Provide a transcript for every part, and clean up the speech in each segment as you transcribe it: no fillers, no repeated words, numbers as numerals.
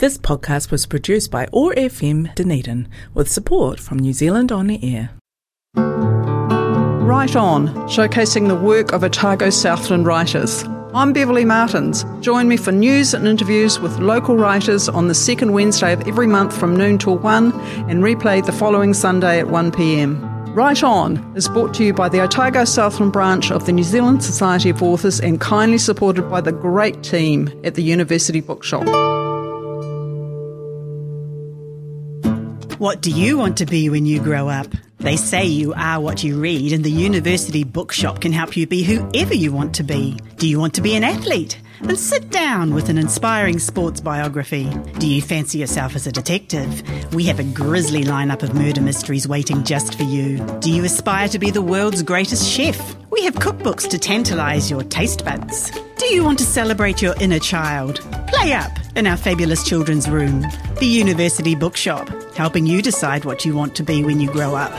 This podcast was produced by OAR FM Dunedin with support from New Zealand On Air. Write On, showcasing the work of Otago Southland writers. I'm Beverly Martins. Join me for news and interviews with local writers on the second Wednesday of every month from noon till 1 and replayed the following Sunday at 1 p.m. Write On is brought to you by the Otago Southland branch of the New Zealand Society of Authors and kindly supported by the great team at the University Bookshop. What do you want to be when you grow up? They say you are what you read, and the University Bookshop can help you be whoever you want to be. Do you want to be an athlete? Then sit down with an inspiring sports biography. Do you fancy yourself as a detective? We have a grisly lineup of murder mysteries waiting just for you. Do you aspire to be the world's greatest chef? We have cookbooks to tantalise your taste buds. Do you want to celebrate your inner child? Play up in our fabulous children's room. The University Bookshop, helping you decide what you want to be when you grow up.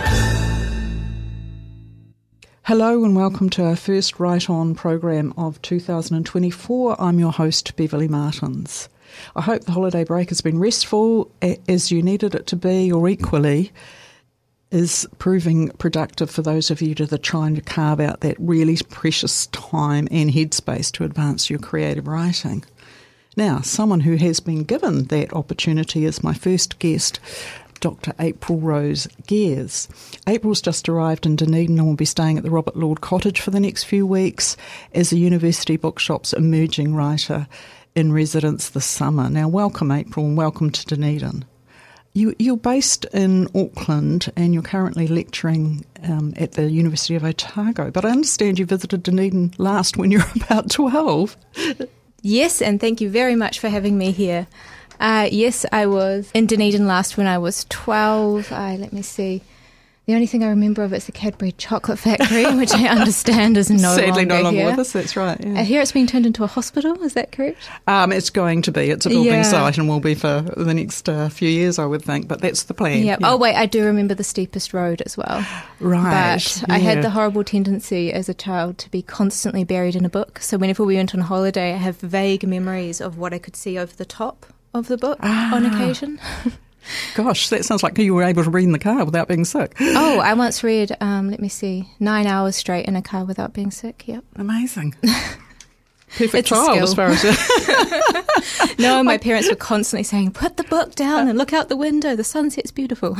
Hello and welcome to our first Write On program of 2024. I'm your host, Beverly Martins. I hope the holiday break has been restful as you needed it to be, or equally is proving productive for those of you that are trying to carve out that really precious time and headspace to advance your creative writing. Now, someone who has been given that opportunity is my first guest, Dr. April Rose Gears. April's just arrived in Dunedin and will be staying at the Robert Lord Cottage for the next few weeks as the University Bookshop's emerging writer in residence this summer. Now, welcome, April, and welcome to Dunedin. You're based in Auckland and you're currently lecturing at the University of Otago, but I understand you visited Dunedin last when you were about 12. Yes, and thank you very much for having me here. Yes, I was in Dunedin last when I was 12. Let me see. The only thing I remember of it is the Cadbury Chocolate Factory, which I understand is Sadly no longer here. with us, that's right. Yeah. Here it's been turned into a hospital, is that correct? It's going to be. It's a building site and will be for the next few years, I would think, but that's the plan. Yep. Yeah. Oh, wait, I do remember the steepest road as well. Right. But I had the horrible tendency as a child to be constantly buried in a book. So whenever we went on holiday, I have vague memories of what I could see over the top of the book on occasion. Gosh, that sounds like you were able to read in the car without being sick. Oh, I once read, 9 hours straight in a car without being sick, yep. Amazing. Perfect It's child as far as... No, my parents were constantly saying, put the book down and look out the window, the sunset's beautiful.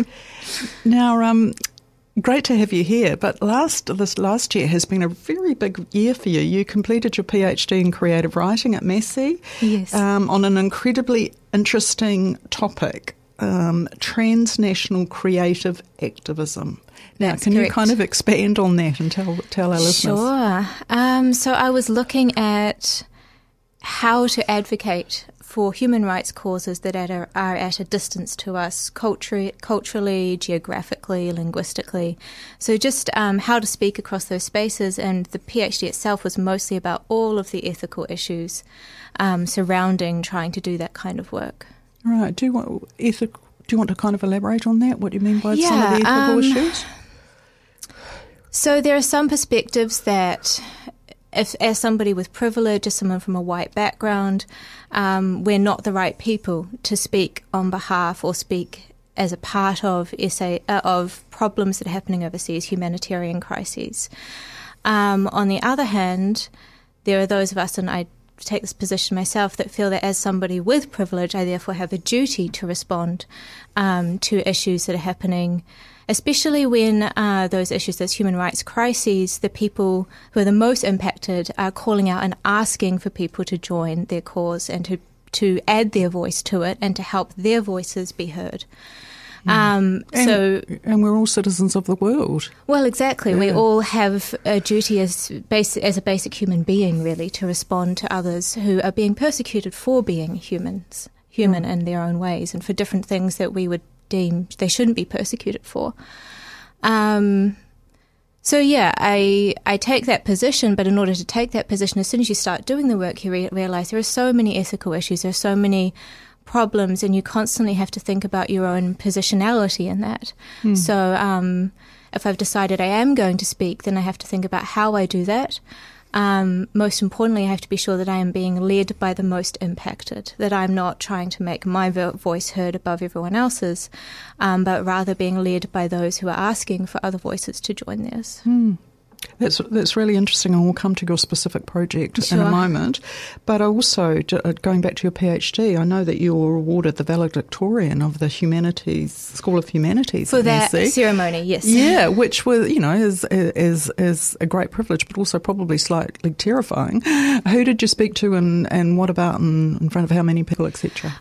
Now, great to have you here, but this last year has been a very big year for you. You completed your PhD in creative writing at Massey. Yes. On an incredibly interesting topic, transnational creative activism. Now, That's can correct. you kind of expand on that and tell our listeners? Sure. So I was looking at how to advocate for human rights causes that are at a distance to us, culturally, geographically, linguistically. So just how to speak across those spaces, and the PhD itself was mostly about all of the ethical issues surrounding trying to do that kind of work. Right. Do you want to kind of elaborate on that? What do you mean by some of the ethical issues? So there are some perspectives that, if as somebody with privilege, as someone from a white background, we're not the right people to speak on behalf or speak as a part of of problems that are happening overseas, humanitarian crises. On the other hand, there are those of us, and I take this position myself, that feel that as somebody with privilege, I therefore have a duty to respond to issues that are happening, especially when those issues, those human rights crises, the people who are the most impacted are calling out and asking for people to join their cause and to add their voice to it and to help their voices be heard. And we're all citizens of the world. Well, exactly. Yeah. We all have a duty as a basic human being, really, to respond to others who are being persecuted for being human in their own ways, and for different things that we would deem they shouldn't be persecuted for. So yeah, I take that position, but in order to take that position, as soon as you start doing the work, you realise there are so many ethical issues, there are so many problems, and you constantly have to think about your own positionality in that. So if I've decided I am going to speak, then I have to think about how I do that. most importantly, I have to be sure that I am being led by the most impacted, that I'm not trying to make my voice heard above everyone else's, but rather being led by those who are asking for other voices to join theirs. That's really interesting, and we'll come to your specific project Sure. in a moment. But also, going back to your PhD, I know that you were awarded the valedictorian of the School of Humanities For at that NC. ceremony, yes. Yeah, which was, is a great privilege, but also probably slightly terrifying. Who did you speak to, and what about in front of how many people, etc.?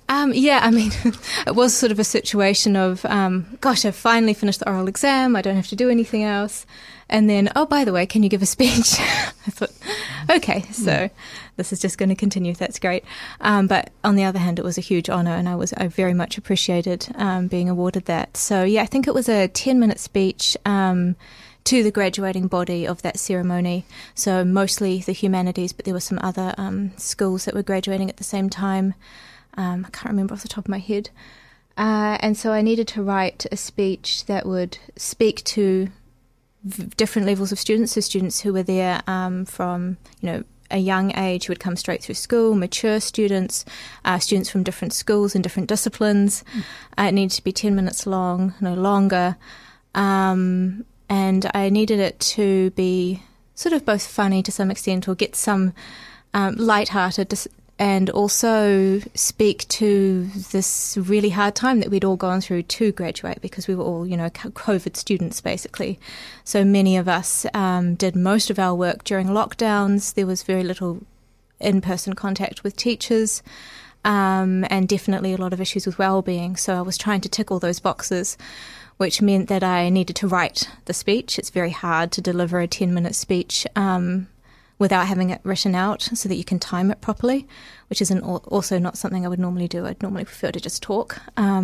It was sort of a situation of, I've finally finished the oral exam. I don't have to do anything else. And then, oh, by the way, can you give a speech? I thought, okay, so this is just going to continue. That's great. But on the other hand, it was a huge honour, and I very much appreciated being awarded that. So, I think it was a 10-minute speech to the graduating body of that ceremony. So mostly the humanities, but there were some other schools that were graduating at the same time. I can't remember off the top of my head. And so I needed to write a speech that would speak to different levels of students, so students who were there from, a young age who had come straight through school, mature students, students from different schools and different disciplines. It needed to be 10 minutes long, no longer. And I needed it to be sort of both funny to some extent, or get some lighthearted, and also speak to this really hard time that we'd all gone through to graduate, because we were all, COVID students, basically. So many of us did most of our work during lockdowns. There was very little in-person contact with teachers, and definitely a lot of issues with well-being. So I was trying to tick all those boxes, which meant that I needed to write the speech. It's very hard to deliver a 10-minute speech without having it written out so that you can time it properly, which is also not something I would normally do. I'd normally prefer to just talk.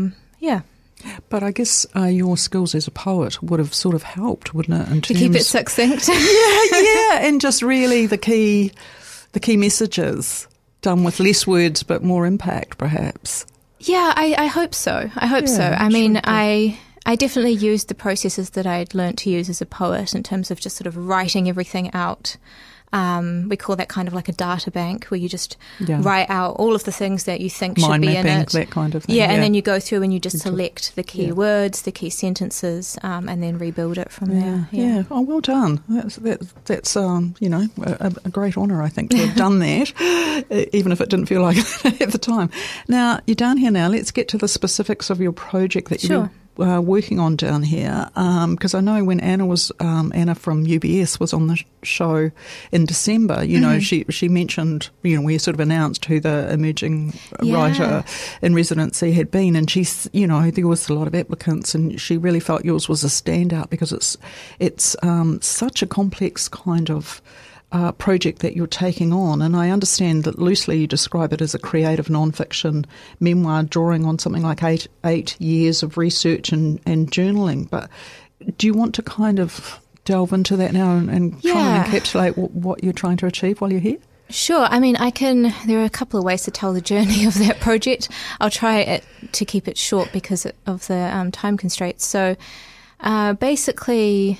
But I guess your skills as a poet would have sort of helped, wouldn't it? To keep it succinct. yeah, and just really the key messages done with less words but more impact, perhaps. Yeah, I hope so. I mean, I definitely used the processes that I'd learnt to use as a poet in terms of just sort of writing everything out. We call that kind of like a data bank, where you just write out all of the things that you think should be in it. That kind of thing. Yeah, and then you go through and you just select the key words, the key sentences, and then rebuild it from there. Yeah. Oh, well done. That's a great honour, I think, to have done that, even if it didn't feel like it at the time. Now, you're down here now. Let's get to the specifics of your project that you're working on down here, because I know when Anna from UBS was on the show in December, she mentioned, we sort of announced who the emerging writer in residency had been, and she's, there was a lot of applicants, and she really felt yours was a standout because it's such a complex kind of project that you're taking on, and I understand that loosely you describe it as a creative non-fiction memoir drawing on something like eight years of research and journaling. But do you want to kind of delve into that now and try and encapsulate what you're trying to achieve while you're here? Sure. I mean, there are a couple of ways to tell the journey of that project. I'll try to keep it short because of the time constraints. So basically,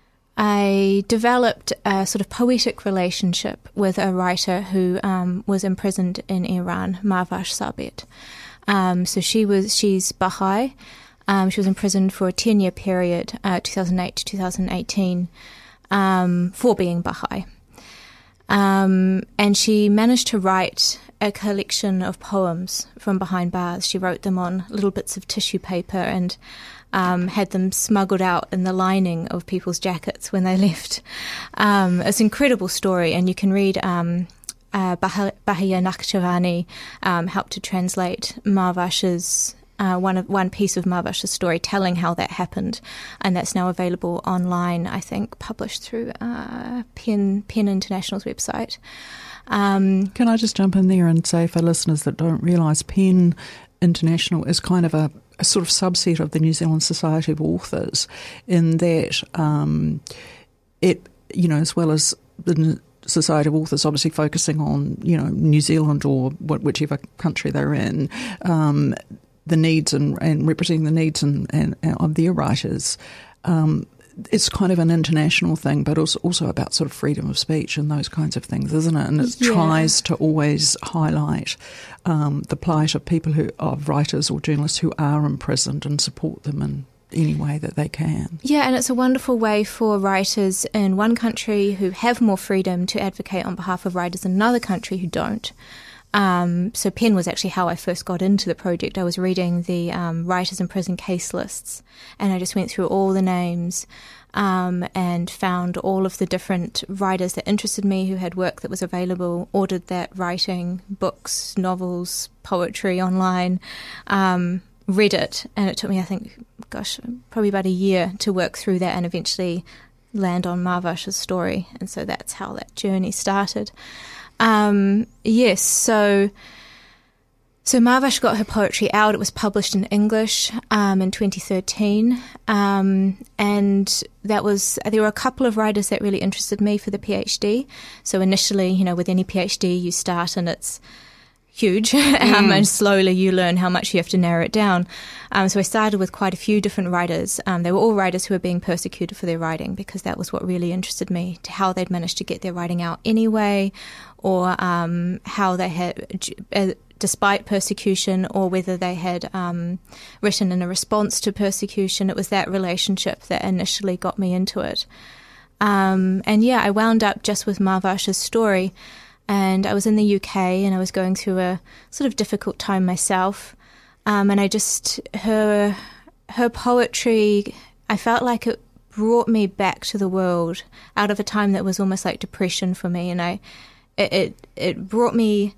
I developed a sort of poetic relationship with a writer who was imprisoned in Iran, Mahvash Sabit. So she's Baha'i. She was imprisoned for a 10-year period, 2008 to 2018, for being Baha'i. And she managed to write a collection of poems from behind bars. She wrote them on little bits of tissue paper and had them smuggled out in the lining of people's jackets when they left. It's an incredible story, and you can read Bahiya Nakhchivanti helped to translate Mahvash's one piece of Mahvash's story, telling how that happened, and that's now available online, I think, published through PEN International's website. Can I just jump in there and say, for listeners that don't realise, PEN International is kind of a sort of subset of the New Zealand Society of Authors, in that it, as well as the Society of Authors obviously focusing on, New Zealand or whichever country they're in, the needs and representing the needs and of their writers. it's kind of an international thing, but also about sort of freedom of speech and those kinds of things, isn't it? And it tries to always highlight the plight of people of writers or journalists who are imprisoned and support them in any way that they can. Yeah, and it's a wonderful way for writers in one country who have more freedom to advocate on behalf of writers in another country who don't. So PEN was actually how I first got into the project. I was reading the writers in prison case lists, and I just went through all the names and found all of the different writers that interested me who had work that was available, ordered that writing, books, novels, poetry online, read it, and it took me, I think, probably about a year to work through that and eventually land on Marvash's story, and so that's how that journey started. Yes, so Marvash got her poetry out. It was published in English in 2013, and there were a couple of writers that really interested me for the PhD. So initially, with any PhD, you start and it's huge, and slowly you learn how much you have to narrow it down. So I started with quite a few different writers. They were all writers who were being persecuted for their writing, because that was what really interested me, to how they'd managed to get their writing out anyway, or how they had, despite persecution, or whether they had written in a response to persecution. It was that relationship that initially got me into it. I wound up just with Marvash's story. And I was in the UK, and I was going through a sort of difficult time myself. And I just, her poetry, I felt like it brought me back to the world out of a time that was almost like depression for me. And it brought me,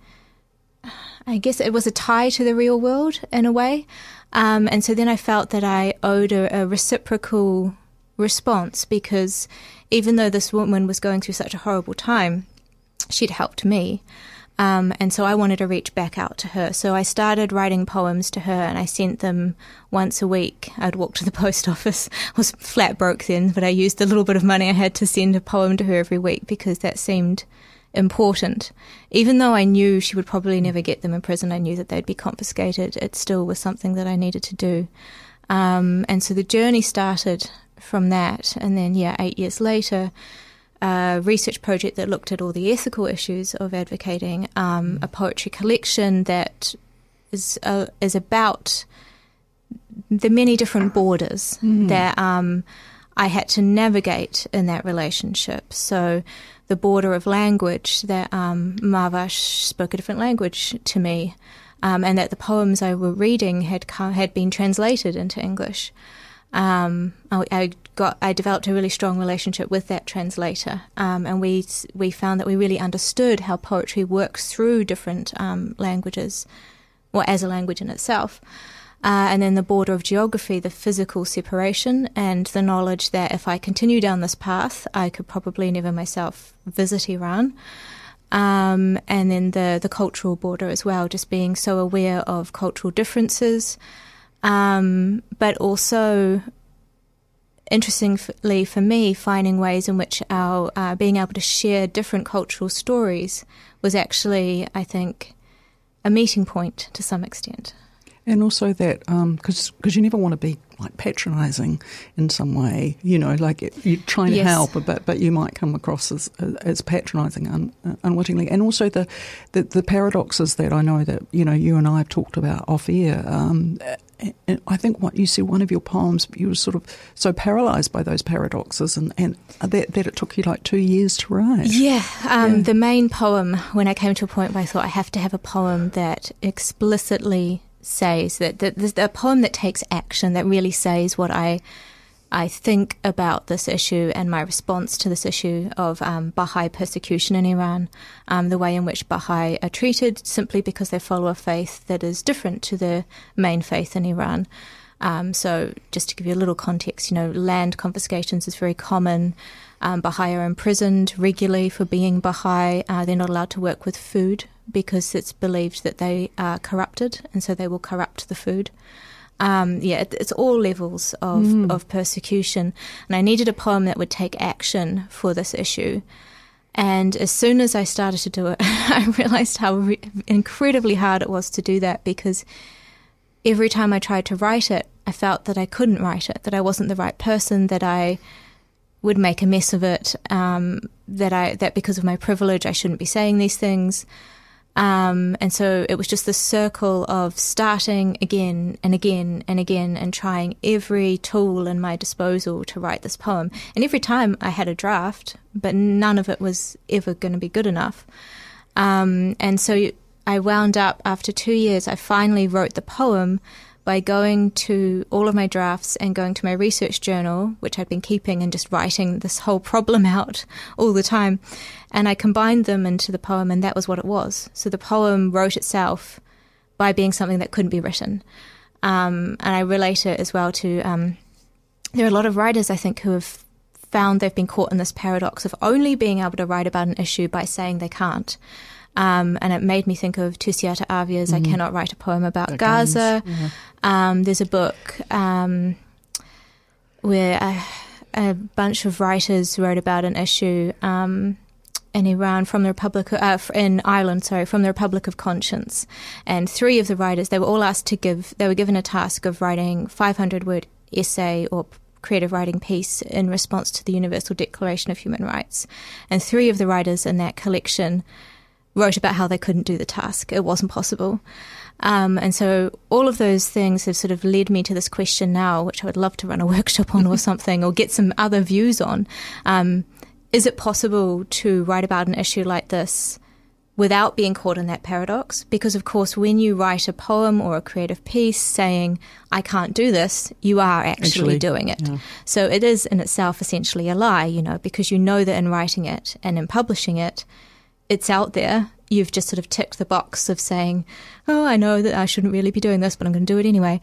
I guess it was a tie to the real world in a way. And so then I felt that I owed a reciprocal response, because even though this woman was going through such a horrible time, she'd helped me, and so I wanted to reach back out to her. So I started writing poems to her, and I sent them once a week. I'd walk to the post office. I was flat broke then, but I used the little bit of money I had to send a poem to her every week, because that seemed important. Even though I knew she would probably never get them in prison, I knew that they'd be confiscated, it still was something that I needed to do. And so the journey started from that. And then, 8 years later, a research project that looked at all the ethical issues of advocating, a poetry collection that is about the many different borders that I had to navigate in that relationship. So the border of language, that Marvash spoke a different language to me, and that the poems I were reading had been translated into English. I developed a really strong relationship with that translator, and we found that we really understood how poetry works through different languages, or as a language in itself. And then the border of geography, the physical separation, and the knowledge that if I continue down this path, I could probably never myself visit Iran. And then the cultural border as well, just being so aware of cultural differences, but also, interestingly for me, finding ways in which our being able to share different cultural stories was actually, I think, a meeting point to some extent. And also that, because you never want to be like patronising in some way, like you're trying to help, but you might come across as patronising unwittingly. And also the paradoxes that I know that you and I have talked about off air. And I think what you said, one of your poems, you were sort of so paralysed by those paradoxes, and that it took you like 2 years to write. The main poem, when I came to a point where I thought I have to have a poem that explicitly says that a poem that takes action, that really says what I think about this issue and my response to this issue of Baha'i persecution in Iran, the way in which Baha'i are treated simply because they follow a faith that is different to the main faith in Iran. So just to give you a little context, land confiscations is very common. Baha'i are imprisoned regularly for being Baha'i. They're not allowed to work with food because it's believed that they are corrupted, and so they will corrupt the food. It's all levels of persecution. And I needed a poem that would take action for this issue. And as soon as I started to do it, I realised how incredibly hard it was to do that, because every time I tried to write it, I felt that I couldn't write it, that I wasn't the right person, that I would make a mess of it, that because of my privilege I shouldn't be saying these things. And so it was just this circle of starting again and again and again and trying every tool in my disposal to write this poem. And every time I had a draft, but none of it was ever going to be good enough. And so I wound up, after 2 years, I finally wrote the poem by going to all of my drafts and going to my research journal, which I'd been keeping, and just writing this whole problem out all the time. And I combined them into the poem, and that was what it was. So the poem wrote itself by being something that couldn't be written. And I relate it as well to, there are a lot of writers, I think, who have found they've been caught in this paradox of only being able to write about an issue by saying they can't. And it made me think of Tusiata Avia's I Cannot Write a Poem About Gaza. There's a book where a bunch of writers wrote about an issue in Iran from the Republic in Ireland, from the Republic of Conscience. And 3 of the writers, they were all asked they were given a task of writing 500-word essay or creative writing piece in response to the Universal Declaration of Human Rights. And 3 of the writers in that collection wrote about how they couldn't do the task. It wasn't possible. And so all of those things have sort of led me to this question now, which I would love to run a workshop on or something, or get some other views on. Is it possible to write about an issue like this without being caught in that paradox? Because, of course, when you write a poem or a creative piece saying, I can't do this, you are actually doing it. Yeah. So it is in itself essentially a lie, because you know that in writing it and in publishing it, it's out there. You've just sort of ticked the box of saying, oh, I know that I shouldn't really be doing this, but I'm going to do it anyway.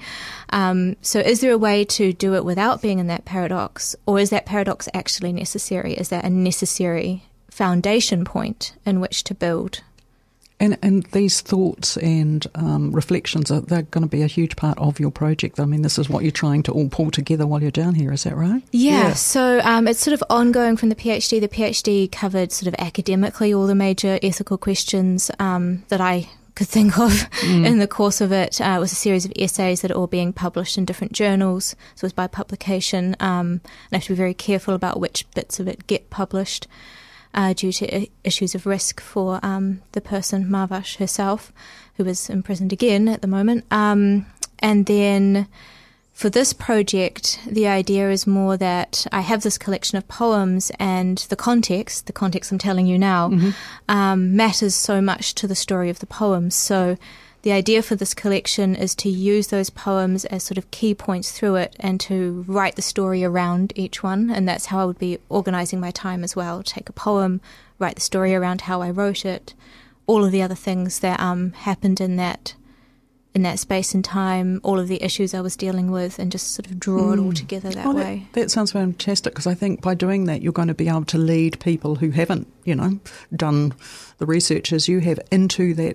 So is there a way to do it without being in that paradox? Or is that paradox actually necessary? Is that a necessary foundation point in which to build? And these thoughts and reflections, they're going to be a huge part of your project. I mean, this is what you're trying to all pull together while you're down here, is that right? Yeah. So it's sort of ongoing from the PhD. The PhD covered sort of academically all the major ethical questions that I could think of in the course of it. It was a series of essays that are all being published in different journals. So it was by publication. And I have to be very careful about which bits of it get published. Due to issues of risk for the person, Marvash herself, who is imprisoned again at the moment. And then for this project, the idea is more that I have this collection of poems, and the context I'm telling you now, matters so much to the story of the poems. So the idea for this collection is to use those poems as sort of key points through it and to write the story around each one. And that's how I would be organising my time as well. Take a poem, write the story around how I wrote it, all of the other things that happened in that space and time, all of the issues I was dealing with, and just sort of draw it all together that way. That sounds fantastic, because I think by doing that you're going to be able to lead people who haven't, done the research as you have into the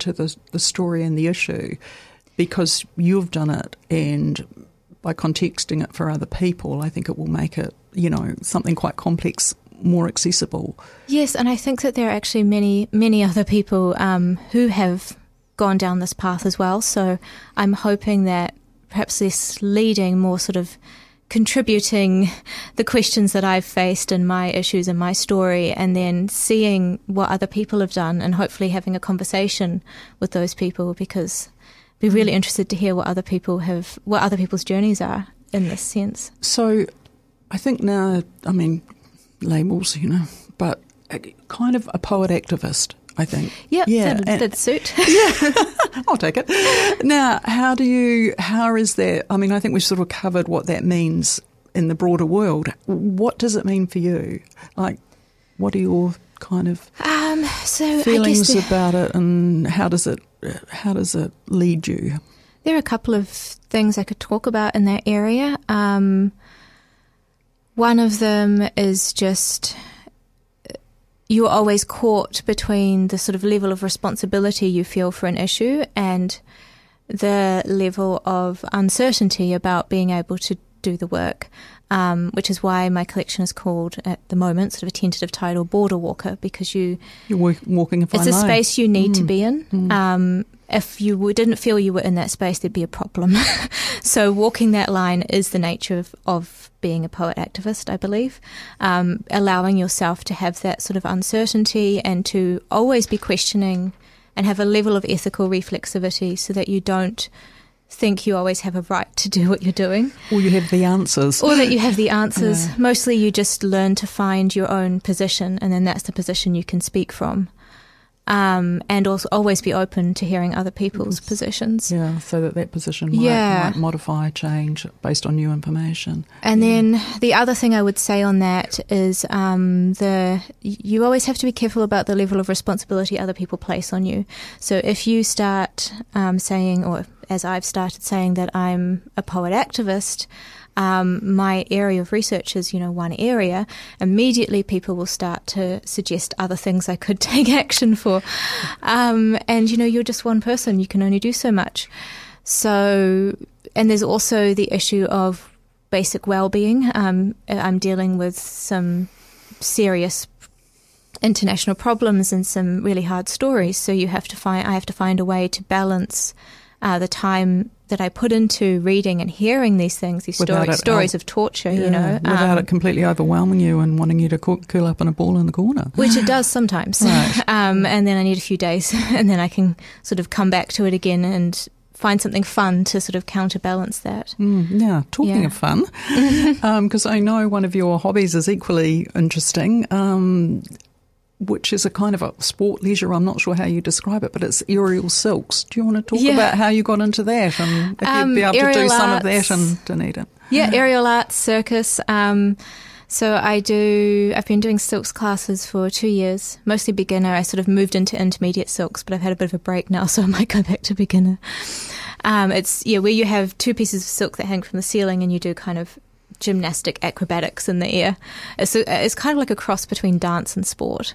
story and the issue, because you've done it, and by contexting it for other people, I think it will make it, something quite complex, more accessible. Yes, and I think that there are actually many, many other people who have gone down this path as well. So I'm hoping that perhaps this leading, more sort of contributing the questions that I've faced and my issues and my story, and then seeing what other people have done and hopefully having a conversation with those people, because I'd be really interested to hear what other people's journeys are in this sense. So I think now, labels, but kind of a poet activist, I think. Yep, that'd suit. Yeah, I'll take it. Now, how is that? I think we've sort of covered what that means in the broader world. What does it mean for you? Like, what are your kind of feelings about it, and how does it lead you? There are a couple of things I could talk about in that area. One of them is just, you're always caught between the sort of level of responsibility you feel for an issue and the level of uncertainty about being able to do the work. which is why my collection is called, at the moment, sort of a tentative title, Border Walker, because you're walking a fine line. It's a space you need to be in. If you didn't feel you were in that space, there'd be a problem. So walking that line is the nature of being a poet activist, I believe. Allowing yourself to have that sort of uncertainty and to always be questioning and have a level of ethical reflexivity so that you don't think you always have a right to do what you're doing. Or you have the answers. Or that you have the answers. Yeah. Mostly you just learn to find your own position, and then that's the position you can speak from. And also always be open to hearing other people's positions. Yeah, so that position might modify, change based on new information. And then the other thing I would say on that is you always have to be careful about the level of responsibility other people place on you. So if you start saying, or as I've started saying, that I'm a poet activist, my area of research is, one area, immediately people will start to suggest other things I could take action for. And, you're just one person. You can only do so much. So, and there's also the issue of basic well-being. I'm dealing with some serious international problems and some really hard stories. So I have to find a way to balance the time that I put into reading and hearing these things, these stories of torture, without it completely overwhelming you and wanting you to curl up in a ball in the corner. Which it does sometimes. Right. And then I need a few days and then I can sort of come back to it again and find something fun to sort of counterbalance that. Talking of fun, because I know one of your hobbies is equally interesting, which is a kind of a sport leisure. I'm not sure how you describe it, but it's aerial silks. Do you want to talk about how you got into that and if you'd be able to do some of that in Dunedin? Yeah, aerial arts, circus. So I've been doing silks classes for 2 years, mostly beginner. I sort of moved into intermediate silks, but I've had a bit of a break now, so I might go back to beginner. It's where you have two pieces of silk that hang from the ceiling and you do kind of gymnastic acrobatics in the air. It's kind of like a cross between dance and sport.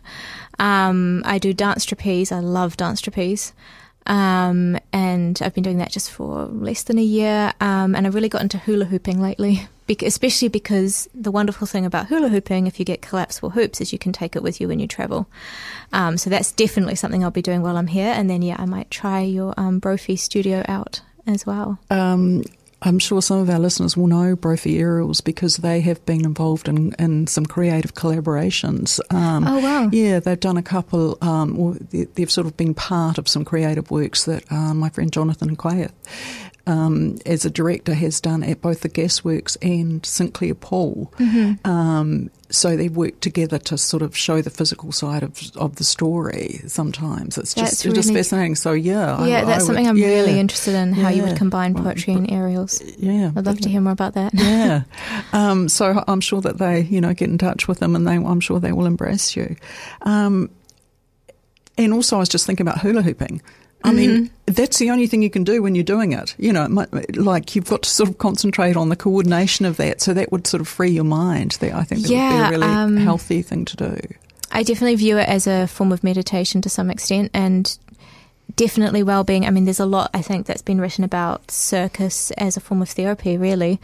I do dance trapeze. I love dance trapeze. And I've been doing that just for less than a year. And I really got into hula hooping lately, especially because the wonderful thing about hula hooping, if you get collapsible hoops, is you can take it with you when you travel. So that's definitely something I'll be doing while I'm here. And then, I might try your Brophy studio out as well. I'm sure some of our listeners will know Brophy Aerials because they have been involved in some creative collaborations. Oh, wow. Yeah, they've done a couple, they've sort of been part of some creative works that my friend Jonathan Quayeth, as a director, has done at both the Gasworks and Sinclair Pool. Mm-hmm. So they work together to sort of show the physical side of the story sometimes. It's just fascinating. So, that's something I'm really interested in, how you would combine poetry and aerials. Yeah. I'd love to hear more about that. Yeah. So I'm sure that they, get in touch with them and I'm sure they will embrace you. And also I was just thinking about hula hooping. I mean, that's the only thing you can do when you're doing it. Like you've got to sort of concentrate on the coordination of that. So that would sort of free your mind. I think that would be a really healthy thing to do. I definitely view it as a form of meditation to some extent and definitely well-being. I mean, there's a lot, I think, that's been written about circus as a form of therapy, really.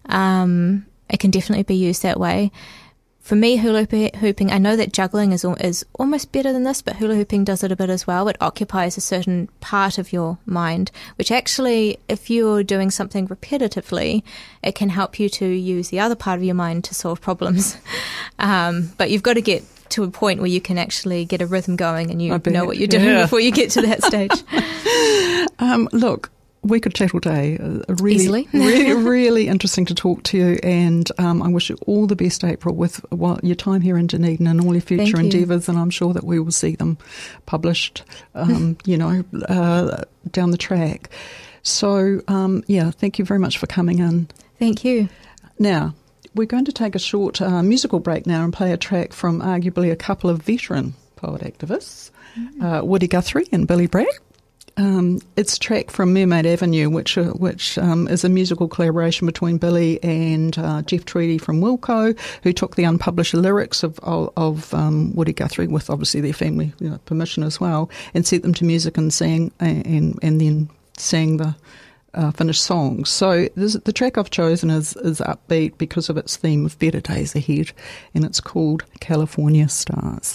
It can definitely be used that way. For me, hula hooping, I know that juggling is almost better than this, but hula hooping does it a bit as well. It occupies a certain part of your mind, which actually, if you're doing something repetitively, it can help you to use the other part of your mind to solve problems. But you've got to get to a point where you can actually get a rhythm going and you know what you're doing before you get to that stage. Look, we could chat all day. Easily. really interesting to talk to you, and I wish you all the best, April, with your time here in Dunedin and all your future endeavours, and I'm sure that we will see them published, down the track. So, thank you very much for coming in. Thank you. Now, we're going to take a short musical break now and play a track from arguably a couple of veteran poet activists, Woody Guthrie and Billy Bragg. It's a track from Mermaid Avenue, which is a musical collaboration between Billy and Jeff Tweedy from Wilco, who took the unpublished lyrics of Woody Guthrie, with obviously their family permission as well, and set them to music and sang, and then sang the finished songs. So the track I've chosen is upbeat because of its theme of better days ahead, and it's called California Stars.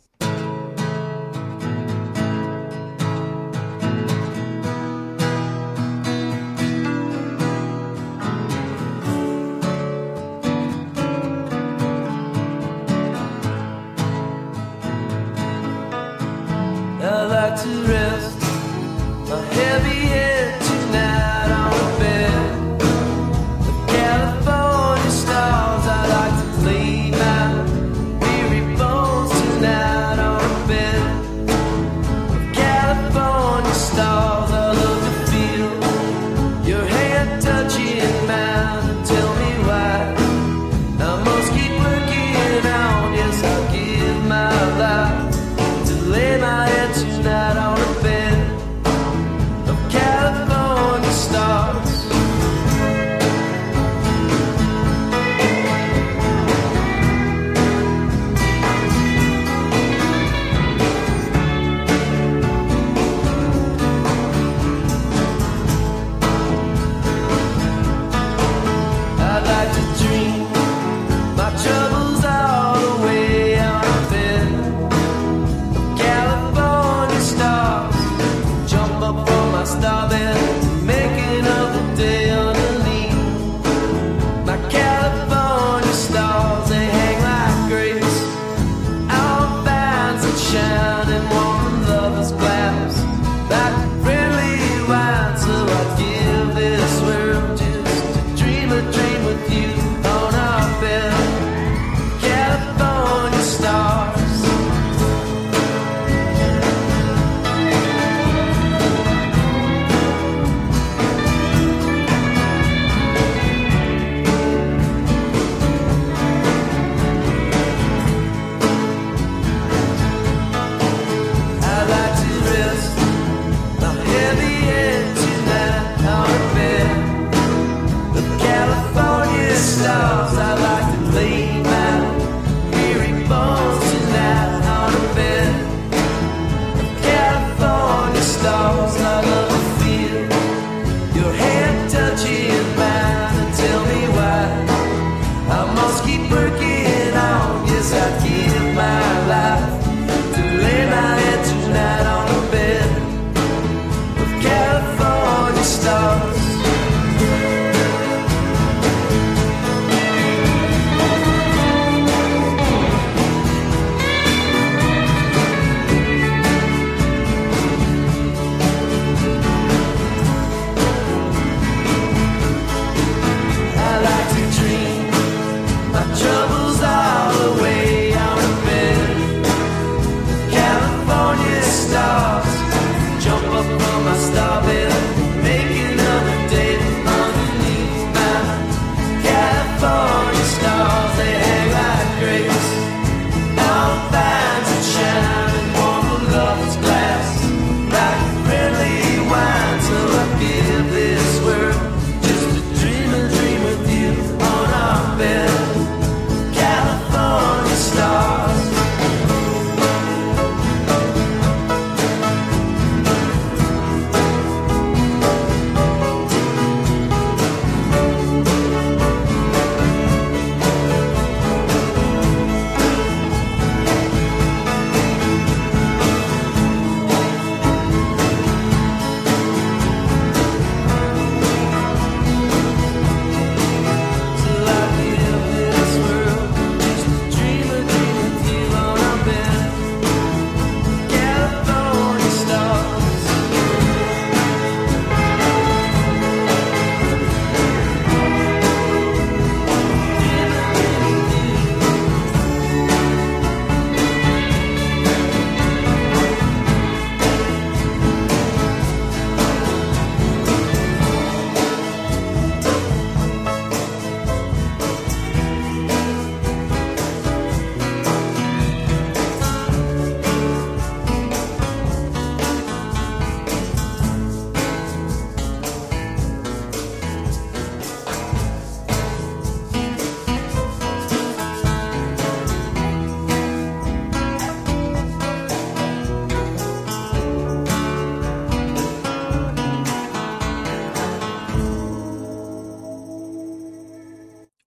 I like to rest my heavy head tonight on the bed. The California stars, I like to lay my weary bones tonight.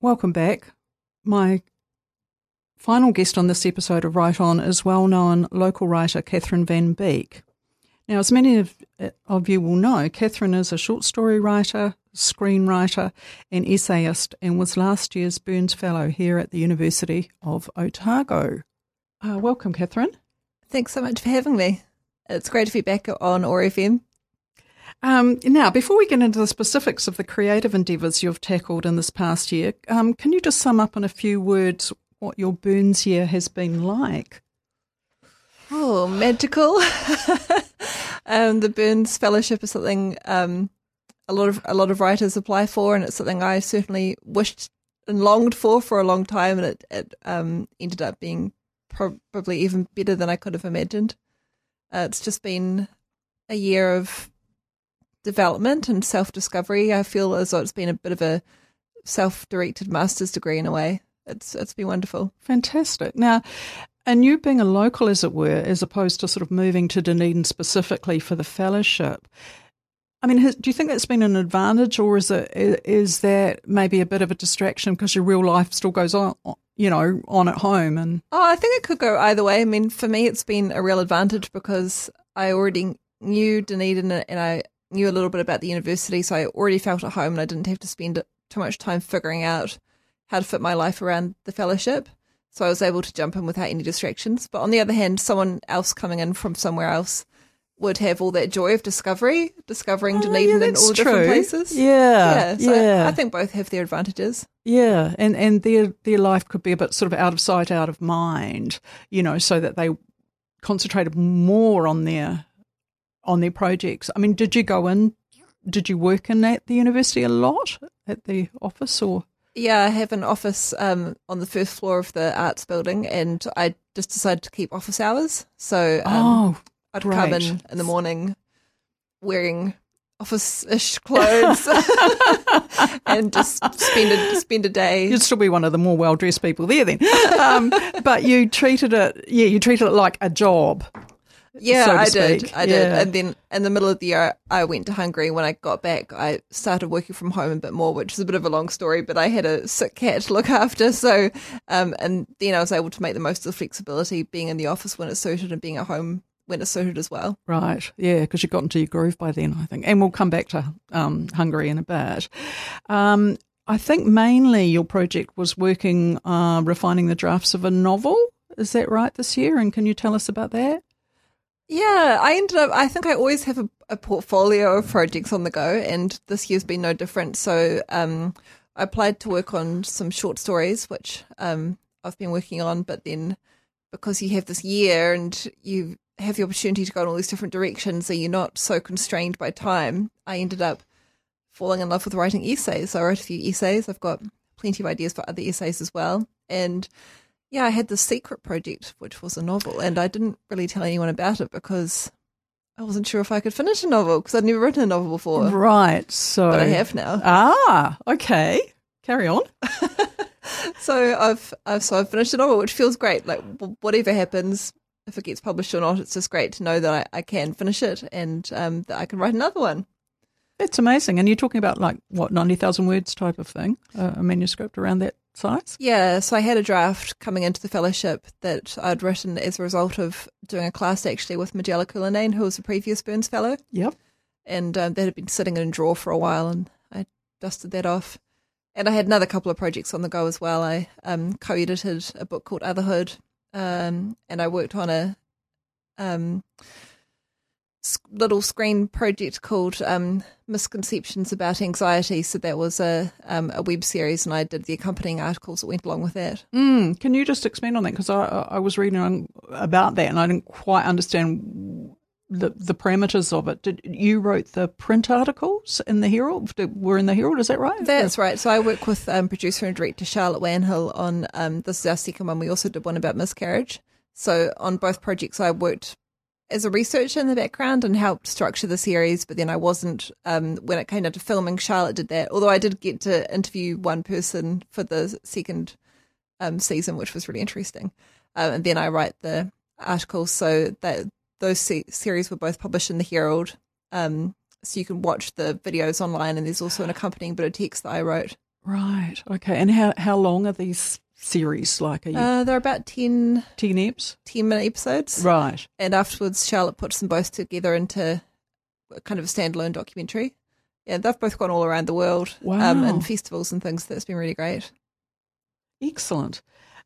Welcome back. My final guest on this episode of Write On is well-known local writer Catherine Van Beek. Now, as many of you will know, Catherine is a short story writer, screenwriter and essayist, and was last year's Burns Fellow here at the University of Otago. Welcome, Catherine. Thanks so much for having me. It's great to be back on OAR FM. Now, before we get into the specifics of the creative endeavours you've tackled in this past year, can you just sum up in a few words what your Burns year has been like? Oh, magical. The Burns Fellowship is something a lot of writers apply for, and it's something I certainly wished and longed for a long time, and it ended up being probably even better than I could have imagined. It's just been a year of development and self-discovery. I feel as though it's been a bit of a self-directed master's degree in a way. It's been wonderful. Fantastic. Now, and you being a local, as it were, as opposed to sort of moving to Dunedin specifically for the fellowship, I mean, do you think that's been an advantage, or is that maybe a bit of a distraction because your real life still goes on, on at home? And I think it could go either way. I mean, for me, it's been a real advantage because I already knew Dunedin and I knew a little bit about the university, so I already felt at home and I didn't have to spend too much time figuring out how to fit my life around the fellowship. So I was able to jump in without any distractions. But on the other hand, someone else coming in from somewhere else would have all that joy of discovering Dunedin in all different places. Yeah. So I think both have their advantages. Yeah, and their life could be a bit sort of out of sight, out of mind, so that they concentrated more on their projects. I mean, did you work in at the university a lot at the office, or? Yeah, I have an office on the first floor of the arts building, and I just decided to keep office hours. So I'd come in the morning wearing office-ish clothes and just spend a day. You'd still be one of the more well-dressed people there then. But you treated it like a job. Yeah, so I did. Yeah. And then in the middle of the year, I went to Hungary. When I got back, I started working from home a bit more, which is a bit of a long story, but I had a sick cat to look after. So, and then I was able to make the most of the flexibility, being in the office when it suited and being at home when it suited as well. Right, yeah, because you got into your groove by then, I think. And we'll come back to Hungary in a bit. I think mainly your project was working, refining the drafts of a novel. Is that right this year? And can you tell us about that? Yeah, I think I always have a portfolio of projects on the go, and this year's been no different. So I applied to work on some short stories, which I've been working on, but then because you have this year and you have the opportunity to go in all these different directions, so you're not so constrained by time, I ended up falling in love with writing essays. So I wrote a few essays. I've got plenty of ideas for other essays as well. And yeah, I had this secret project, which was a novel, and I didn't really tell anyone about it because I wasn't sure if I could finish a novel because I'd never written a novel before. Right, so but I have now. Ah, okay. Carry on. So I've finished a novel, which feels great. Like whatever happens, if it gets published or not, it's just great to know that I can finish it and that I can write another one. That's amazing. And you're talking about 90,000 words type of thing, a manuscript around that size? Yeah, so I had a draft coming into the fellowship that I'd written as a result of doing a class actually with Magella Cullinane, who was a previous Burns Fellow. Yep. And that had been sitting in a drawer for a while, and I dusted that off. And I had another couple of projects on the go as well. I co-edited a book called Otherhood, and I worked on a little screen project called Misconceptions About Anxiety. So that was a web series, and I did the accompanying articles that went along with that. Can you just expand on that? Because I was reading about that and I didn't quite understand the parameters of it. Did you wrote the print articles in the Herald? Were in the Herald, is that right? That's right. So I work with producer and director Charlotte Wanhill on this is our second one. We also did one about miscarriage. So on both projects I worked as a researcher in the background and helped structure the series, but then I wasn't, when it came down to filming, Charlotte did that, although I did get to interview one person for the second season, which was really interesting. And then I write the articles, so that those series were both published in the Herald, so you can watch the videos online, and there's also an accompanying bit of text that I wrote. Right. Okay. And how long are these series? Like, are you They're about 10 eps? 10-minute episodes. Right. And afterwards, Charlotte puts them both together into kind of a standalone documentary. Yeah, they've both gone all around the world in festivals and things. That's been really great. Excellent.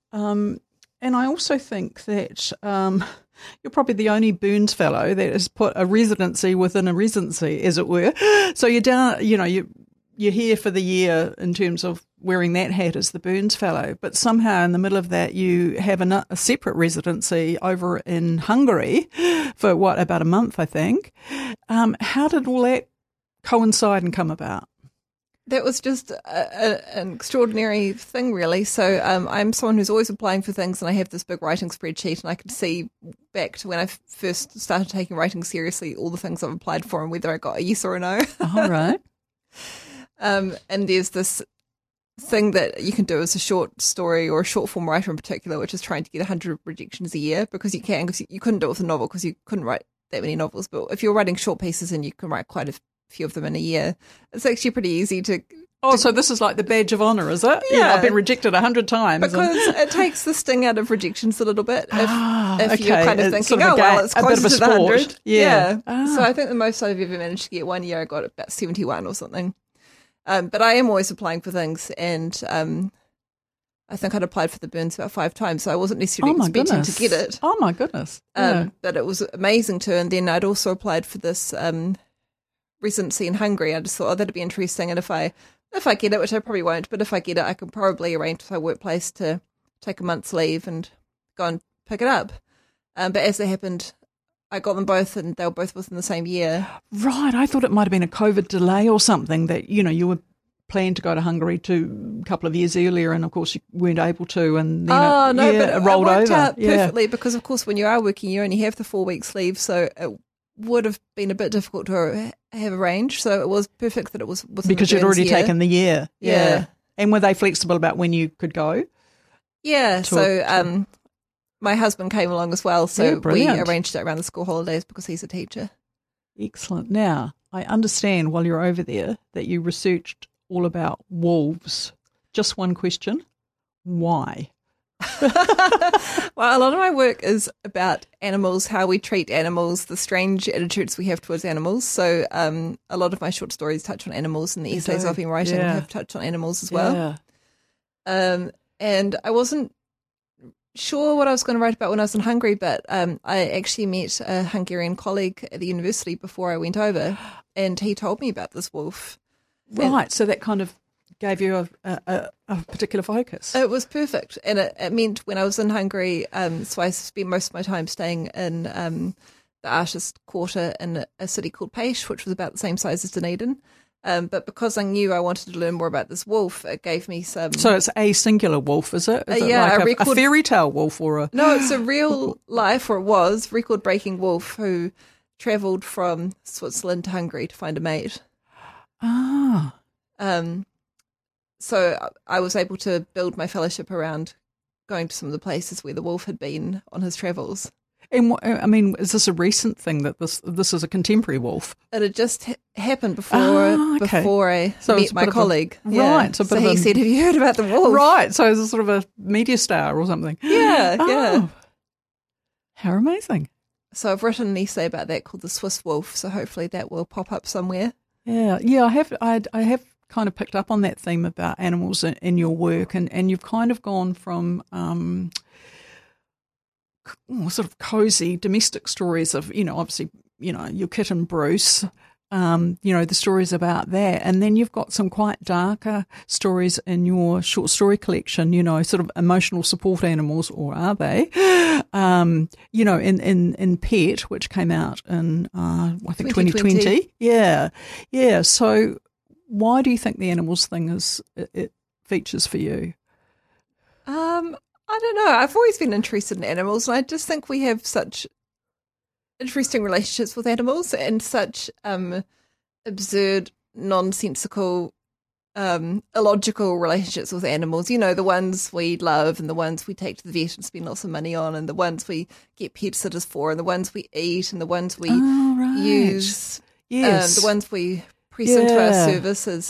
And I also think that you're probably the only Burns Fellow that has put a residency within a residency, as it were. So you're down, you're here for the year in terms of wearing that hat as the Burns Fellow, but somehow in the middle of that you have a separate residency over in Hungary for about a month, I think. How did all that coincide and come about? That was just an extraordinary thing, really. So I'm someone who's always applying for things, and I have this big writing spreadsheet, and I could see back to when I first started taking writing seriously all the things I've applied for and whether I got a yes or a no. All right. And there's this thing that you can do as a short story or a short form writer in particular, which is trying to get 100 rejections a year, because you couldn't do it with a novel because you couldn't write that many novels. But if you're writing short pieces and you can write quite a few of them in a year, it's actually pretty easy to... Oh, so this is like the badge of honour, is it? Yeah. I've been rejected 100 times. Because it takes the sting out of rejections a little bit. If okay. you're kind of It's thinking, sort of it's a bit closer of a to the sport. 100. Yeah. So I think the most I've ever managed to get one year, I got about 71 or something. But I am always applying for things, and I think I'd applied for the Burns about 5 times, so I wasn't necessarily expecting to get it. Oh, my goodness. Yeah. But it was amazing too. And then I'd also applied for this residency in Hungary. I just thought, that'd be interesting. And if I get it, which I probably won't, but if I get it, I can probably arrange with my workplace to take a month's leave and go and pick it up. But as they happened, I got them both, and they were both within the same year. Right. I thought it might have been a COVID delay or something, that, you were planned to go to Hungary a couple of years earlier, and of course you weren't able to, and then it rolled it worked over. out perfectly, because of course when you are working, you only have the 4 weeks leave, so it would have been a bit difficult to have arranged. So it was perfect that it was within because the you'd already Burns year. taken the year. Yeah. And were they flexible about when you could go? Yeah. So my husband came along as well, so we brilliant. arranged it around the school holidays because he's a teacher. Excellent. Now, I understand while you're over there that you researched all about wolves. Just one question. Why? Well, a lot of my work is about animals, how we treat animals, the strange attitudes we have towards animals. So a lot of my short stories touch on animals, and the essays I've been writing have touched on animals as well. Yeah. And I wasn't sure what I was going to write about when I was in Hungary, but I actually met a Hungarian colleague at the university before I went over, and he told me about this wolf. Right, so that kind of gave you a particular focus. It was perfect, and it meant when I was in Hungary, so I spent most of my time staying in the artist quarter in a city called Pécs, which was about the same size as Dunedin. But because I knew I wanted to learn more about this wolf, it gave me some... So it's a singular wolf, is it? Is it yeah, like a fairy tale wolf or a... No, it's a real life, or it was, record-breaking wolf who travelled from Switzerland to Hungary to find a mate. Ah. So I was able to build my fellowship around going to some of the places where the wolf had been on his travels. And is this a recent thing that this is a contemporary wolf? It had just happened before I met my colleague. Right. So he said, "Have you heard about the wolf?" Right. So it's sort of a media star or something. Yeah, yeah. How amazing. So I've written an essay about that called The Swiss Wolf, so hopefully that will pop up somewhere. Yeah, I have kind of picked up on that theme about animals in your work, and you've kind of gone from sort of cozy domestic stories of, obviously, your kitten Bruce, the stories about that. And then you've got some quite darker stories in your short story collection, sort of emotional support animals, or are they? In Pet, which came out in, I think 2020. Yeah. Yeah. So why do you think the animals thing it features for you? I don't know. I've always been interested in animals, and I just think we have such interesting relationships with animals, and such absurd, nonsensical, illogical relationships with animals. The ones we love, and the ones we take to the vet and spend lots of money on, and the ones we get pet sitters for, and the ones we eat, and the ones we use, yes, the ones we press into our services.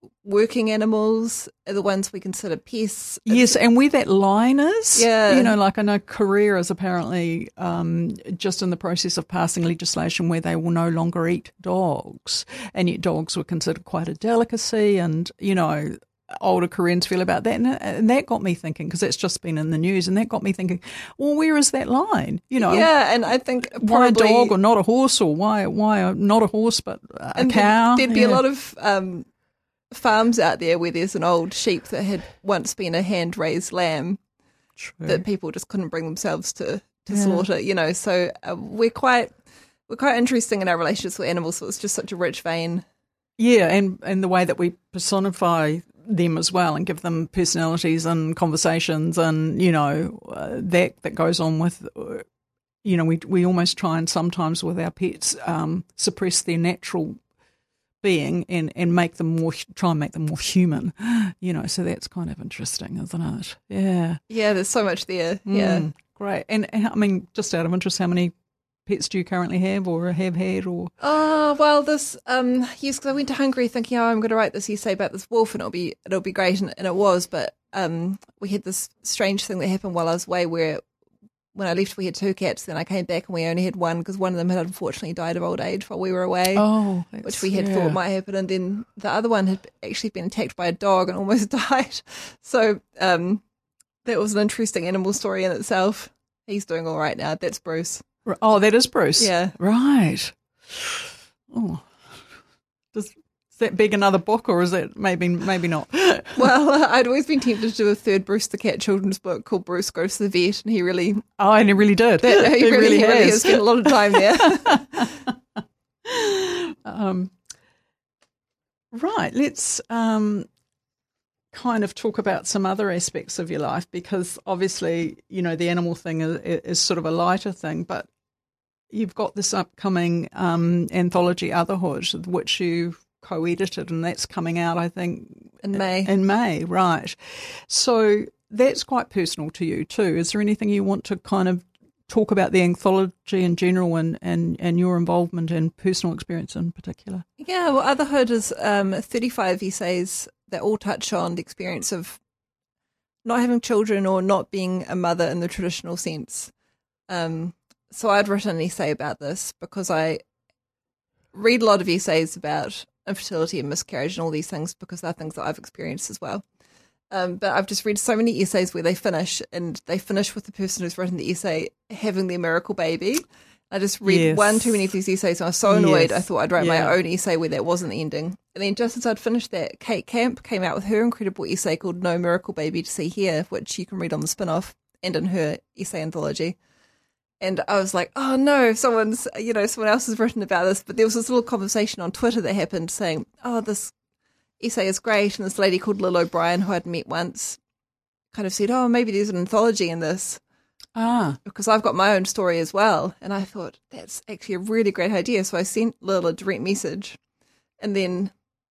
working animals are the ones we consider pests. Yes, and where that line is, Yeah. like I know Korea is apparently just in the process of passing legislation where they will no longer eat dogs, and yet dogs were considered quite a delicacy, and, older Koreans feel about that. And that got me thinking, because that's just been in the news, and that got me thinking, well, where is that line? Yeah, and I think why a probably, dog or not a horse, or why not a horse but a cow? There'd be a lot of farms out there where there's an old sheep that had once been a hand-raised lamb that people just couldn't bring themselves to slaughter, So we're quite interesting in our relationships with animals, so it's just such a rich vein. Yeah, and the way that we personify them as well and give them personalities and conversations, and, that goes on with, we almost try and sometimes with our pets suppress their natural being and try and make them more human, so that's kind of interesting, isn't it? Yeah. Yeah, there's so much there. Yeah. Great. And I mean, just out of interest, how many pets do you currently have or have had? Or well, this yes, because I went to Hungary thinking, I'm going to write this essay about this wolf and it'll be great, and it was, but we had this strange thing that happened while I was away where when I left we had 2 cats, then I came back and we only had one because one of them had unfortunately died of old age while we were away, which we had thought might happen, and then the other one had actually been attacked by a dog and almost died. So that was an interesting animal story in itself. He's doing all right now. That's Bruce. Oh, that is Bruce. Yeah. Right. Oh. Is that big another book, or is it maybe not? Well, I'd always been tempted to do a third Bruce the Cat children's book called Bruce Goes to the Vet, and he really... Oh, and he really did. He really has spent a lot of time there. Right, let's kind of talk about some other aspects of your life, because obviously, the animal thing is sort of a lighter thing, but you've got this upcoming anthology, Otherhood, which you co-edited, and that's coming out, I think, in May. In May, right. So that's quite personal to you too. Is there anything you want to kind of talk about the anthology in general and your involvement and personal experience in particular? Yeah, well, Otherhood is 35 essays that all touch on the experience of not having children or not being a mother in the traditional sense. So I'd written an essay about this because I read a lot of essays about infertility and miscarriage and all these things because they're things that I've experienced as well. But I've just read so many essays where they finish with the person who's written the essay having their miracle baby. I just read one too many of these essays and I was so annoyed I thought I'd write my own essay where that wasn't the ending. And then just as I'd finished that, Kate Camp came out with her incredible essay called No Miracle Baby to See Here, which you can read on the spin-off and in her essay anthology. And I was like, oh no, someone else has written about this. But there was this little conversation on Twitter that happened saying, oh, this essay is great. And this lady called Lil O'Brien, who I'd met once, kind of said, oh, maybe there's an anthology in this. Because I've got my own story as well. And I thought, that's actually a really great idea. So I sent Lil a direct message. And then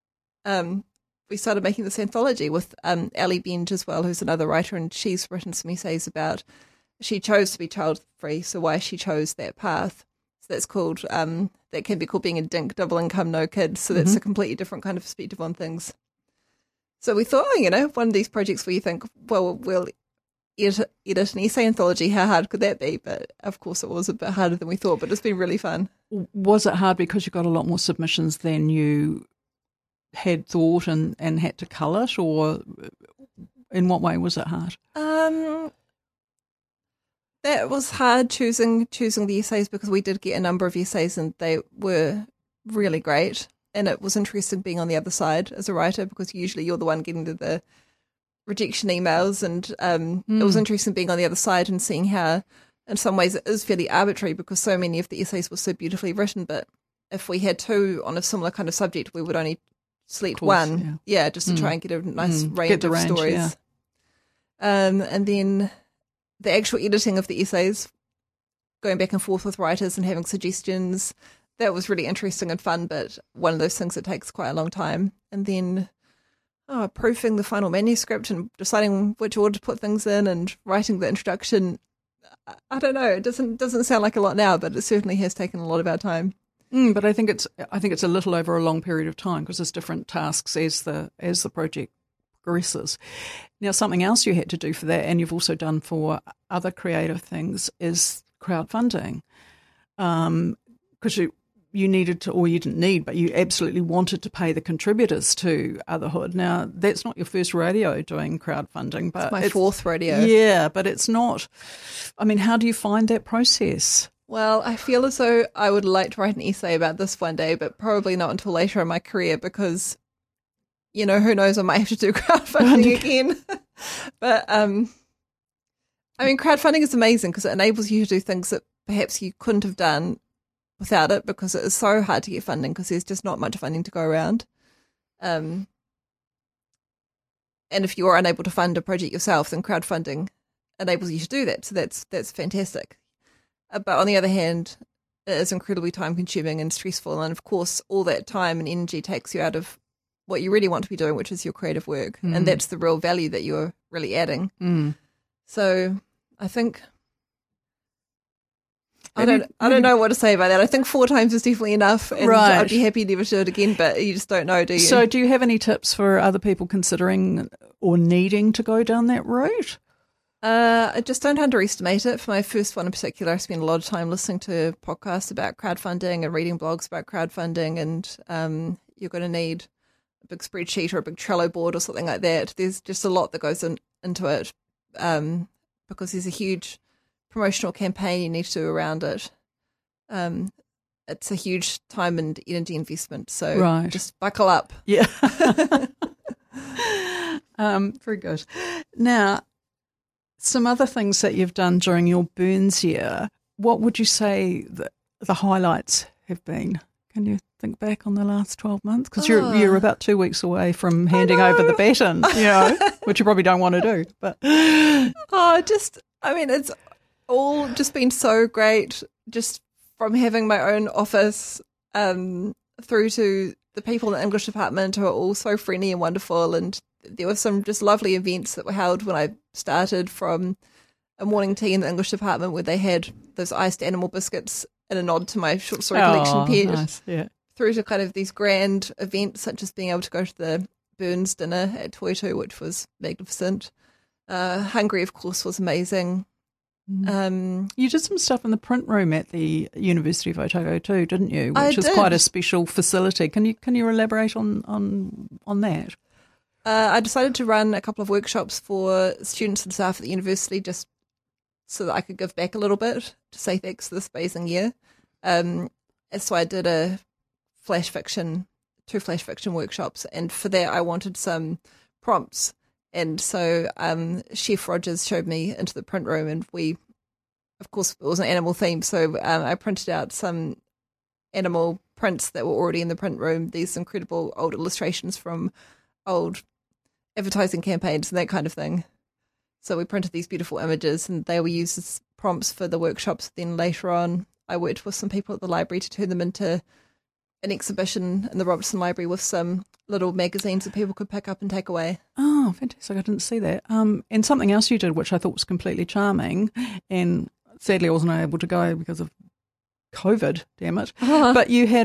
we started making this anthology with Ali Benj as well, who's another writer. And she's written some essays about, she chose to be child-free, so why she chose that path. So that's called, that can be called being a dink, double income, no kids. So that's a completely different kind of perspective on things. So we thought, one of these projects where you think, well, we'll edit an essay anthology, how hard could that be? But of course it was a bit harder than we thought, but it's been really fun. Was it hard because you got a lot more submissions than you had thought and had to cull it, or in what way was it hard? That was hard choosing the essays because we did get a number of essays and they were really great. And it was interesting being on the other side as a writer because usually you're the one getting to the rejection emails. And it was interesting being on the other side and seeing how, in some ways, it is fairly arbitrary because so many of the essays were so beautifully written. But if we had 2 on a similar kind of subject, we would only select one. Yeah, just to try and get a nice range of stories. Yeah. And then the actual editing of the essays, going back and forth with writers and having suggestions, that was really interesting and fun, but one of those things that takes quite a long time. And then proofing the final manuscript and deciding which order to put things in and writing the introduction. I don't know, it doesn't sound like a lot now, but it certainly has taken a lot of our time. But I think it's a little over a long period of time because there's different tasks as the project progresses. Now, something else you had to do for that, and you've also done for other creative things, is crowdfunding. Because you needed to, or you didn't need, but you absolutely wanted to pay the contributors to Otherhood. Now, that's not your first rodeo doing crowdfunding, but It's my fourth rodeo. Yeah, but it's not. I mean, how do you find that process? Well, I feel as though I would like to write an essay about this one day, but probably not until later in my career because, who knows, I might have to do crowdfunding again. But, crowdfunding is amazing because it enables you to do things that perhaps you couldn't have done without it because it is so hard to get funding because there's just not much funding to go around. And if you are unable to fund a project yourself, then crowdfunding enables you to do that. So that's fantastic. But on the other hand, it is incredibly time-consuming and stressful. And, of course, all that time and energy takes you out of what you really want to be doing, which is your creative work. And that's the real value that you're really adding. So I think... I don't know what to say about that. I think 4 times is definitely enough, and right. I'd be happy never to do it again, but you just don't know, do you? So do you have any tips for other people considering or needing to go down that route? I just don't underestimate it. For my first one in particular, I spent a lot of time listening to podcasts about crowdfunding and reading blogs about crowdfunding, and you're going to need a big spreadsheet or a big Trello board or something like that. There's just a lot that goes into it because there's a huge promotional campaign you need to do around it. It's a huge time and energy investment, so just buckle up. Yeah. Very good. Now, some other things that you've done during your Burns year, what would you say the highlights have been? Can you think back on the last 12 months? Because you're about 2 weeks away from handing over the baton, which you probably don't want to do. But it's all just been so great, just from having my own office through to the people in the English department who are all so friendly and wonderful. And there were some just lovely events that were held when I started, from a morning tea in the English department where they had those iced animal biscuits in a nod to my short story collection pet, nice. Yeah. through to kind of these grand events such as being able to go to the Burns dinner at Toitu, which was magnificent. Hungary, of course, was amazing. You did some stuff in the print room at the University of Otago too, didn't you? Which is did. quite a special facility. Can you elaborate on that? I decided to run a couple of workshops for students and staff at the university just so that I could give back a little bit to say thanks for this amazing year. So I did 2 flash fiction workshops, and for that I wanted some prompts. And so Chef Rogers showed me into the print room, and of course, it was an animal theme, so I printed out some animal prints that were already in the print room, these incredible old illustrations from old advertising campaigns and that kind of thing. So we printed these beautiful images, and they were used as prompts for the workshops. Then later on, I worked with some people at the library to turn them into an exhibition in the Robertson Library with some little magazines that people could pick up and take away. Oh, fantastic. I didn't see that. And something else you did, which I thought was completely charming, and sadly I wasn't able to go because of COVID, damn it. But you had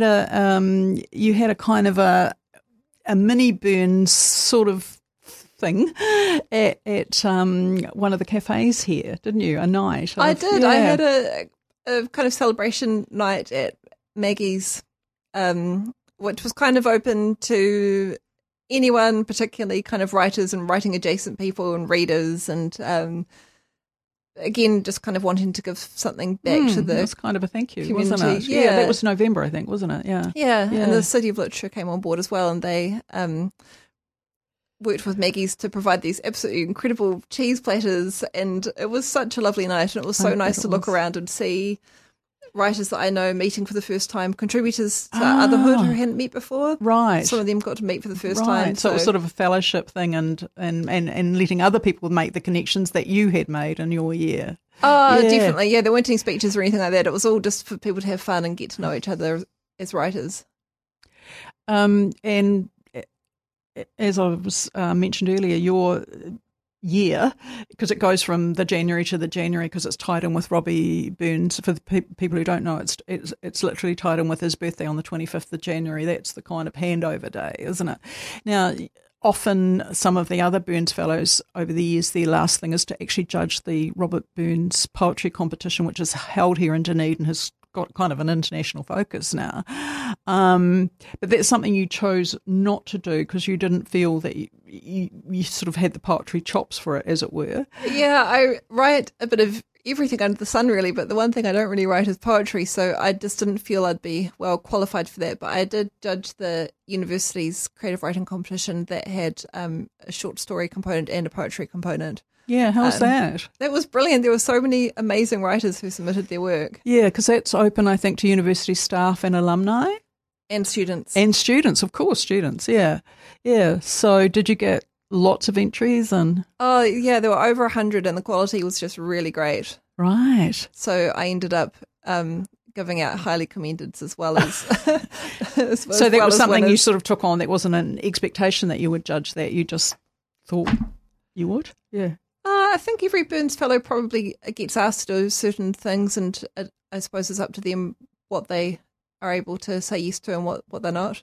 a kind of a mini Burns sort of thing at one of the cafes here, didn't you? A night. I did. Yeah. I had a kind of celebration night at Maggie's, which was kind of open to anyone, particularly kind of writers and writing adjacent people and readers, and again, just kind of wanting to give something back to the. It was kind of a thank you, community. Wasn't it? Yeah, that was November, I think, wasn't it? Yeah. Yeah, and the City of Literature came on board as well, and they worked with Maggie's to provide these absolutely incredible cheese platters, and it was such a lovely night, and it was so nice to look around and see writers that I know meeting for the first time, contributors to Otherhood who hadn't met before. Right. Some of them got to meet for the first time. So it was sort of a fellowship thing and letting other people make the connections that you had made in your year. Oh, yeah. Definitely. Yeah, there weren't any speeches or anything like that. It was all just for people to have fun and get to know each other as writers. And as I was mentioned earlier, your year, because it goes from the January to the January, because it's tied in with Robbie Burns. For the people who don't know, it's literally tied in with his birthday on the 25th of January. That's the kind of handover day, isn't it? Now, often some of the other Burns Fellows over the years, their last thing is to actually judge the Robert Burns poetry competition, which is held here in Dunedin, has got kind of an international focus now. But that's something you chose not to do because you didn't feel that you sort of had the poetry chops for it, as it were. Yeah, I write a bit of everything under the sun, really, but the one thing I don't really write is poetry, so I just didn't feel I'd be well qualified for that. But I did judge the university's creative writing competition that had a short story component and a poetry component. Yeah, how's that? That was brilliant. There were so many amazing writers who submitted their work. Yeah, because that's open, I think, to university staff and alumni. And students. And students, of course, students, yeah. Yeah, so did you get lots of entries? Oh, yeah, there were over 100 and the quality was just really great. Right. So I ended up giving out highly commendeds as well as So that was something you sort of took on. That wasn't an expectation that you would judge that. You just thought you would? Yeah. I think every Burns Fellow probably gets asked to do certain things, and I suppose it's up to them what they are able to say yes to and what they're not.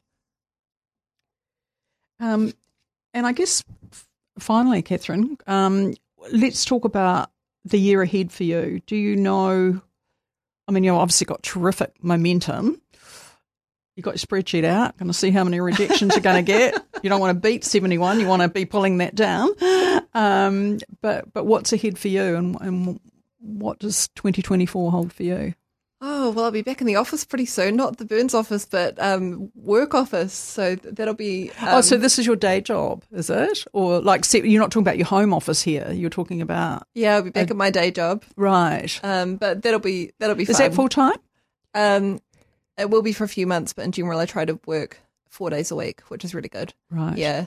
And I guess finally, Catherine, let's talk about the year ahead for you. Do you know, I mean, you've obviously got terrific momentum. You've got your spreadsheet out, going to see how many rejections you're going to get. You don't want to beat 71, you want to be pulling that down. But what's ahead for you, and what does 2024 hold for you? Oh, well, I'll be back in the office pretty soon. Not the Burns office, but work office. So that'll be... so this is your day job, is it? Or you're not talking about your home office here. You're talking about... Yeah, I'll be back at my day job. Right. But that'll be fun. Is that full time? It will be for a few months, but in general, I try to work 4 days a week, which is really good. Right. Yeah.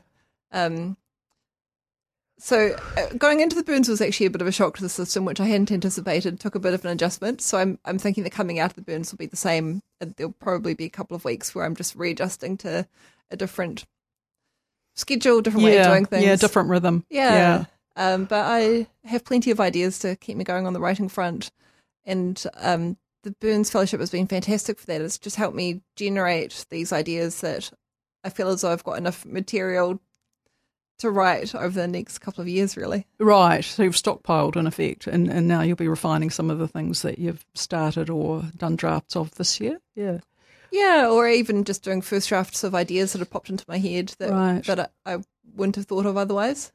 So going into the Burns was actually a bit of a shock to the system, which I hadn't anticipated. Took a bit of an adjustment. So I'm thinking that coming out of the Burns will be the same. There'll probably be a couple of weeks where I'm just readjusting to a different schedule, different way of doing things. Yeah, different rhythm. Yeah. But I have plenty of ideas to keep me going on the writing front. And the Burns Fellowship has been fantastic for that. It's just helped me generate these ideas that I feel as though I've got enough material to write over the next couple of years, really. Right. So you've stockpiled, in effect, and now you'll be refining some of the things that you've started or done drafts of this year? Yeah. Yeah, or even just doing first drafts of ideas that have popped into my head that I wouldn't have thought of otherwise.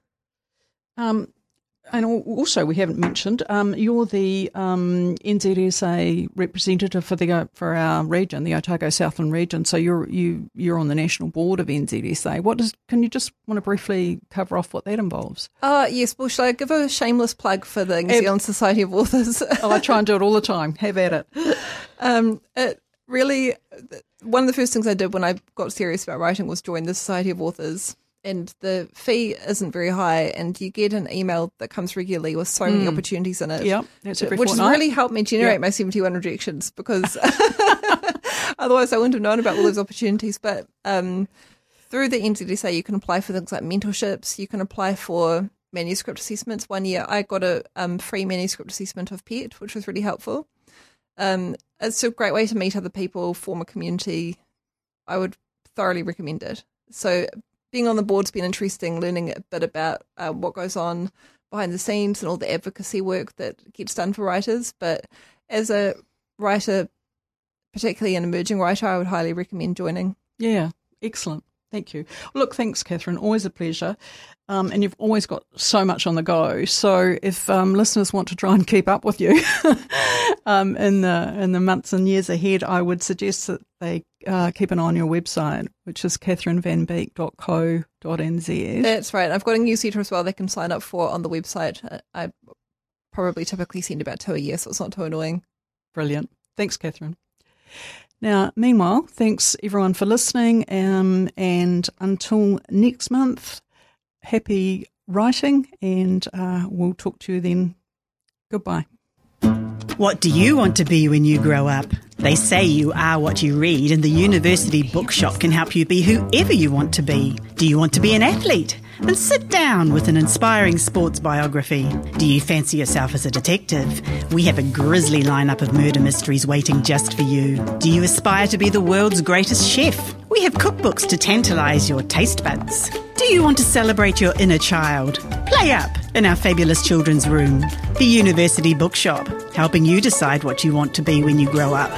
And also, we haven't mentioned, you're the NZSA representative for our region, the Otago Southland region. So you're on the national board of NZSA. Can you just want to briefly cover off what that involves? Yes. Well, should I give a shameless plug for the New Zealand Society of Authors? I try and do it all the time. Have at it. It really, one of the first things I did when I got serious about writing was join the Society of Authors. And the fee isn't very high, and you get an email that comes regularly with so many opportunities in it. Yeah, that's every which fortnight. has really helped me generate my 71 rejections, because otherwise I wouldn't have known about all those opportunities. But through the NZSA, you can apply for things like mentorships. You can apply for manuscript assessments. One year I got a free manuscript assessment of PET, which was really helpful. It's a great way to meet other people, form a community. I would thoroughly recommend it. So being on the board's been interesting, learning a bit about what goes on behind the scenes and all the advocacy work that gets done for writers. But as a writer, particularly an emerging writer, I would highly recommend joining. Yeah, excellent. Thank you. Look, thanks, Catherine. Always a pleasure. And you've always got so much on the go. So if listeners want to try and keep up with you in the months and years ahead, I would suggest that they keep an eye on your website, which is catherinevanbeek.co.nz. That's right. I've got a newsletter as well they can sign up for on the website. I probably typically send about 2 a year, so it's not too annoying. Brilliant. Thanks, Catherine. Now, meanwhile, thanks everyone for listening, and until next month, happy writing, and we'll talk to you then. Goodbye. What do you want to be when you grow up? They say you are what you read, and the University Bookshop can help you be whoever you want to be. Do you want to be an athlete? Then sit down with an inspiring sports biography. Do you fancy yourself as a detective? We have a grisly lineup of murder mysteries waiting just for you. Do you aspire to be the world's greatest chef? We have cookbooks to tantalise your taste buds. Do you want to celebrate your inner child? Play up in our fabulous children's room. The University Bookshop, helping you decide what you want to be when you grow up.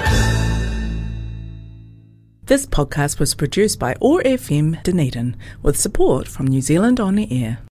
This podcast was produced by OAR FM Dunedin with support from New Zealand On the Air.